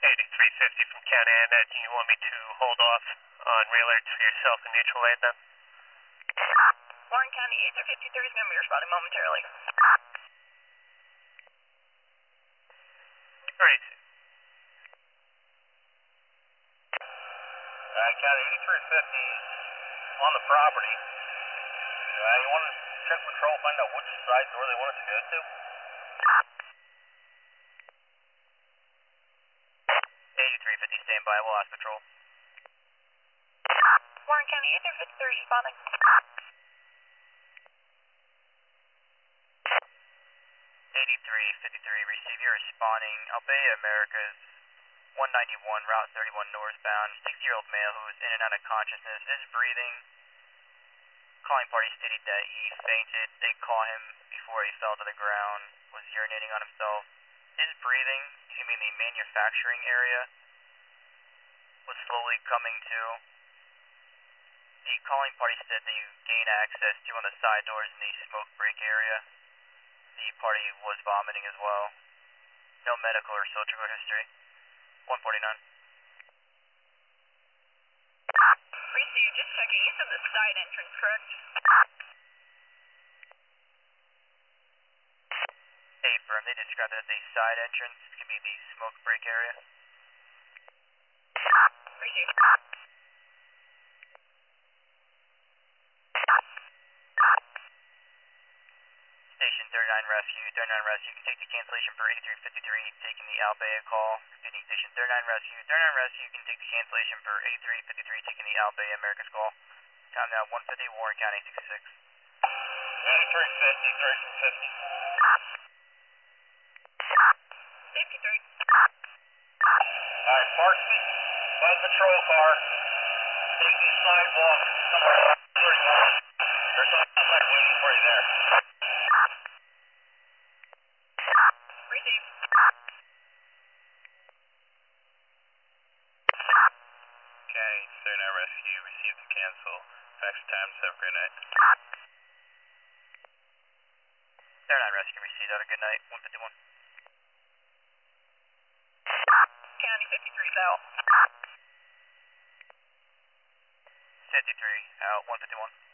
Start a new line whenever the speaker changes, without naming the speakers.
8350 from County Annette. Do you want me to hold off on rail alerts for yourself in neutral aid then?
Warren County 8353 is going to be responding momentarily.
Great.
County 8350 is on the property. You want to check patrol, find out which side door they want us to go to?
8350, stand by, we'll ask patrol.
Warren County 8353 is responding.
8353, receive your responding. Albea Americas 191, Route 31 northbound. 60-year-old male who is in and out of consciousness, is breathing. Calling party stated that he fainted. They caught him before he fell to the ground, was urinating on himself. His breathing, assuming the manufacturing area, was slowly coming to. The calling party said that you gain access to on the side doors in the smoke break area. The party was vomiting as well. No medical or surgical history. 149.
Receive, just checking. You said the side entrance, correct?
Hey, firm, they described it as the side entrance. It can be the smoke break area.
Receive.
Station 39 Rescue. 39 Rescue, you can take the cancellation for 8353, taking the Albea call. Repeating Station 39 Rescue. 39 Rescue, you can take the cancellation for 8353, taking the Albea Americas call. Time now 150, Warren County 66.
8350, 350.
Safety 3.
Alright, park the bus patrol car. Take the sidewalk somewhere on 31. There's somebody waiting for you there.
Receive.
County 39 Rescue, received the cancel. Fax times, have a great night.
39 Rescue received. Have a good night. 151.
County 53 out.
53 out. 151.